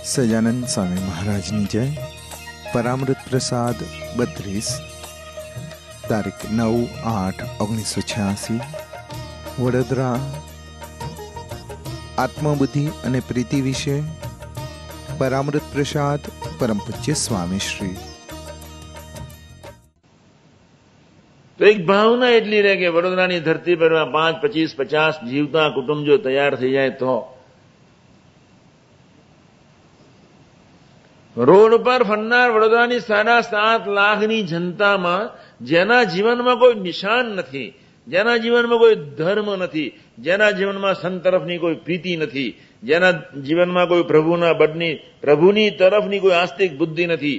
સજાનંદ સ્વામી મહારાજની જય. પરામૃત પ્રસાદ 32, તારીખ 9/8/1986, વડોદરા. આત્મબુદ્ધિ અને પ્રીતિ વિશે પરામૃત પ્રસાદ પરમ પૂજ્ય સ્વામીશ્રી. તો એક ભાવના એટલી રહે કે વડોદરાની ધરતી પર 5, 25, 50 જીવતા કુટુંબ જો તૈયાર થઈ જાય તો રોડ પર ફરનાર વડોદરાની 7.5 લાખની જનતામાં જેના જીવનમાં કોઈ નિશાન નથી, જેના જીવનમાં કોઈ ધર્મ નથી, જેના જીવનમાં સંત તરફની કોઈ પ્રીતિ નથી, જેના જીવનમાં કોઈ પ્રભુની તરફની કોઈ આસ્તિક બુદ્ધિ નથી,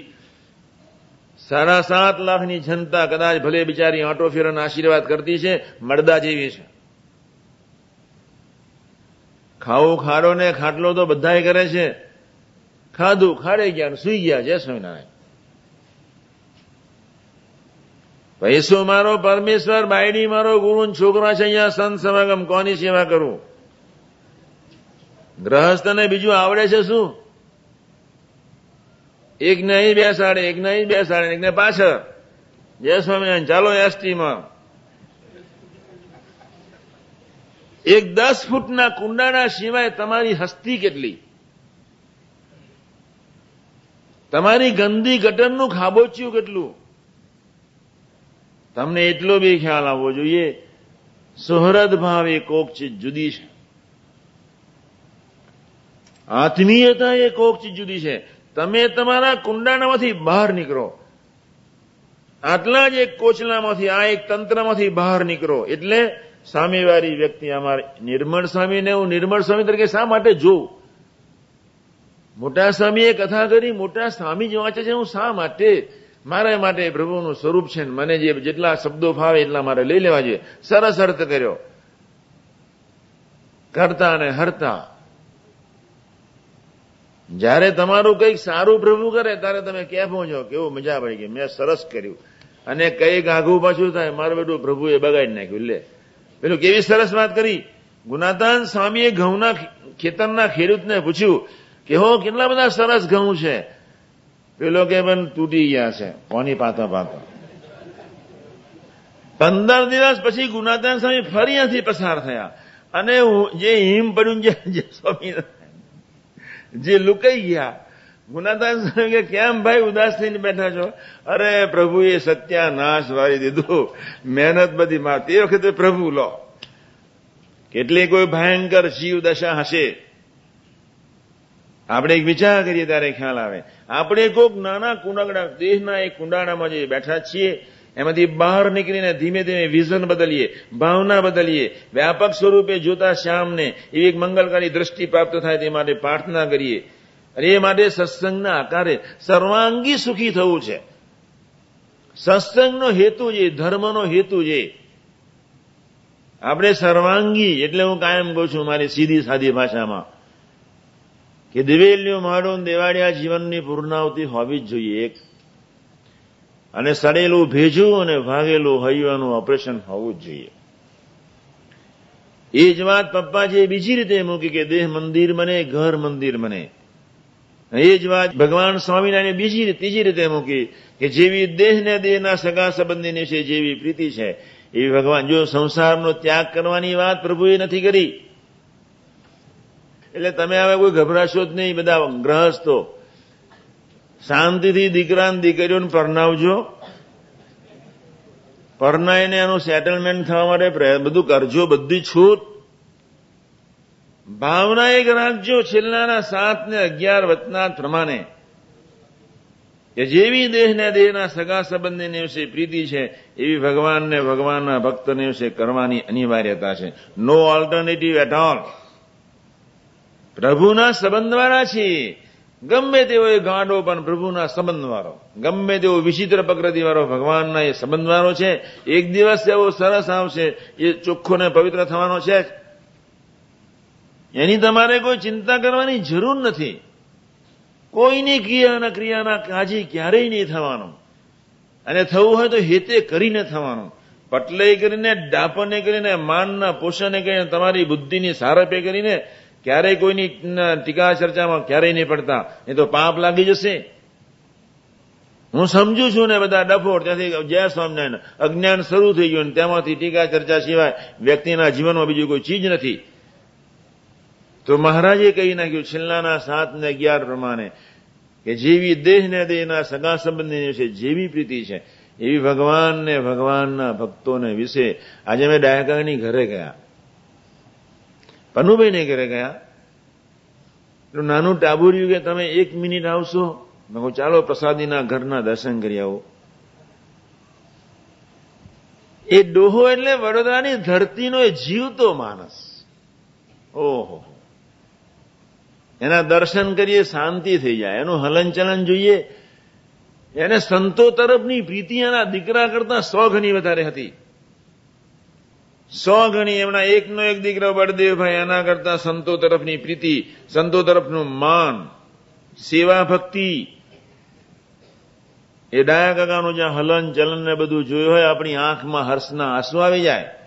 7.5 લાખની જનતા કદાચ ભલે બિચારી આંટો ફેરવાનો આશીર્વાદ કરતી છે, મળદા જેવી છે. ખાવો ખાડો ને ખાટલો તો બધાય કરે છે. ખાધું ખાડે ગયા સુઈ ગયા. જય સ્વામિનારાયણ. પૈસો મારો પરમેશ્વર, બાયડી મારો ગુરુ, છોકરા છે અહીંયા સંત સમાગમ, કોની સેવા કરું? ગ્રહસ્થને બીજું આવડે છે શું? એકને અહીં બેસાડે, એકને અહીં બેસાડે, એકને પાછળ. જય સ્વામિનારાયણ. ચાલો એસટીમાં એક 10 ફૂટના કુંડાના સિવાય તમારી હસ્તી કેટલી? તમારી ગંદી ગટરનું ખાબોચિયું કેટલું? તમને એટલો બી ખ્યાલ આવવો જોઈએ, સુહૃદ ભાવ એ કોક ચીજ જુદી છે, આત્મીયતા એ કોક ચીજ જુદી છે. તમે તમારા કુંડાણામાંથી બહાર નીકળો, આટલા જ એક કોચલામાંથી, આ એક તંત્રમાંથી બહાર નીકળો એટલે સામેવાળી વ્યક્તિ અમારે નિર્મળ સ્વામીને હું નિર્મળ સ્વામી તરીકે શા માટે જોઉં? મોટા સ્વામીએ કથા કરી, મોટા સ્વામી જ વાંચે છે, હું શા માટે? મારા માટે પ્રભુનું સ્વરૂપ છે, મને જેટલા શબ્દો ફાવે એટલા મારે લઈ લેવા જોઈએ. સરસ અર્થ કર્યો, કરતા અને હરતા. જ્યારે તમારું કંઈક સારું પ્રભુ કરે ત્યારે તમે ક્યાં પહોંચો, કેવું મજા પડી ગઈ, મેં સરસ કર્યું. અને કંઈક આઘું પાછું થાય, મારું બેટું પ્રભુએ બગાડી નાખ્યું. લે પેલું કેવી સરસ વાત કરી. ગુણાતાન સ્વામીએ ઘઉંના ખેતરના ખેડૂતને પૂછ્યું કે હો કેટલા બધા સરસ ઘઉં છે. પેલો કે પણ તૂટી ગયા છે, કોની પાતા પાતા. 15 દિવસ પછી ગુણાતાન સ્વામી ફરી અહીંયાથી પસાર થયા અને જે હિમ પડ્યું, જે સ્વામી જે લુકાઈ ગયા. ગુણાતાન સ્વામી કે કેમ ભાઈ ઉદાસ થઈને બેઠા છો? અરે પ્રભુએ સત્યાનાશ વાળી દીધું, મહેનત બધી માર. તે વખતે પ્રભુ લો કેટલી કોઈ ભયંકર શિવ દશા હશે. આપણે એક વિચાર કરીએ ત્યારે ખ્યાલ આવે. આપણે કોઈક નાના કુંડાળા દેહના એક કુંડાળામાં જે બેઠા છીએ એમાંથી બહાર નીકળીને ધીમે ધીમે વિઝન બદલીએ, ભાવના બદલીએ, વ્યાપક સ્વરૂપે જોતા શ્યામને એવી એક મંગલકારી દ્રષ્ટિ પ્રાપ્ત થાય તે માટે પ્રાર્થના કરીએ. અને એ માટે સત્સંગના આકારે સર્વાંગી સુખી થવું છે. સત્સંગનો હેતુ છે, ધર્મનો હેતુ છે. આપણે સર્વાંગી એટલે હું કાયમ કહું છું મારી સીધી સાદી ભાષામાં કે દિવેલિયું માડું દેવાળિયા જીવનની પૂર્ણાવતી હોવી જ જોઈએ એક. અને સડેલું ભેજું અને ભાગેલું હૈયાનું ઓપરેશન હોવું જ જોઈએ. એ જ વાત પપ્પાજીએ બીજી રીતે મૂકી કે દેહ મંદિર બને, ઘર મંદિર બને. એ જ વાત ભગવાન સ્વામિનારાયણે ત્રીજી રીતે મૂકી કે જેવી દેહને દેહના સગા સંબંધીની છે જેવી પ્રીતિ છે એવી ભગવાન. જો સંસારનો ત્યાગ કરવાની વાત પ્રભુએ નથી કરી. એટલે તમે હવે કોઈ ગભરાશો જ નહીં. બધા ગ્રહસ્થો શાંતિથી દીકરાને દીકરીઓને પરણાવજો, પરણાઈને એનું સેટલમેન્ટ થવા માટે બધું કરજો, બધી છૂટ. ભાવના એક રાખજો છેલ્લાના 7 ને 11 વચનાથ પ્રમાણે કે જેવી દેહને દેહના સગા સંબંધીને વિશે પ્રીતિ છે એવી ભગવાનને ભગવાનના ભક્તને વિશે કરવાની અનિવાર્યતા છે. No alternative at all. પ્રભુના સંબંધવાળા છીએ. ગમે તેવો એ ગાંડો પણ પ્રભુના સંબંધવાળો, ગમે તેવો વિચિત્ર પ્રકૃતિવાળો ભગવાનના એ સંબંધવાળો છે. એક દિવસ એવો સરસ આવશે એ ચોખ્ખો ને પવિત્ર થવાનો છે. એની તમારે કોઈ ચિંતા કરવાની જરૂર નથી. કોઈની ક્રિયાના કાજી ક્યારેય નહીં થવાનું. અને થવું હોય તો હેતે કરીને થવાનું. પટલાઈ કરીને, ડાપણે કરીને, માનના પોષણે કરીને, તમારી બુદ્ધિની સારપે કરીને ક્યારેય કોઈની ટીકા ચર્ચામાં ક્યારેય નહીં પડતા, એ તો પાપ લાગી જશે. હું સમજુ છું ને બધા ડફોડ, ત્યાંથી જય સ્વામિનારાયણ, અજ્ઞાન શરૂ થઈ ગયું, તેમાંથી ટીકા ચર્ચા સિવાય વ્યક્તિના જીવનમાં બીજું કોઈ ચીજ નથી. તો મહારાજે કહી નાખ્યું છેલ્લાના 7 ને 11 પ્રમાણે કે જેવી દેહ ને દેહના સગા સંબંધની વિશે જેવી પ્રીતિ છે એવી ભગવાનને ભગવાનના ભક્તોને વિશે. આજે મેં ડાયાકાની ઘરે ગયા, પન્નુભાઈને ઘરે ગયા, નાનું ટાબુર્યું કે તમે 1 મિનિટ આવશો? મેં કહું ચાલો પ્રસાદીના ઘરના દર્શન કરી આવો. એ ડોહો એટલે વડોદરાની ધરતીનો એ જીવતો માણસ. ઓહો, એના દર્શન કરીએ શાંતિ થઈ જાય, એનું હલનચલન જોઈએ. એને સંતો તરફની પ્રીતિ એના દીકરા કરતા 100 ગણી વધારે હતી. 100 ગણી. એમના એકનો એક દીકરો બળદેવભાઈ, એના કરતા સંતો તરફની પ્રીતિ, સંતો તરફનું માન, સેવા ભક્તિ. એ ડાયા કાકાનું જ્યાં હલન ચલન ને બધું જોયું હોય, આપણી આંખમાં હર્ષના આંસુ આવી જાય.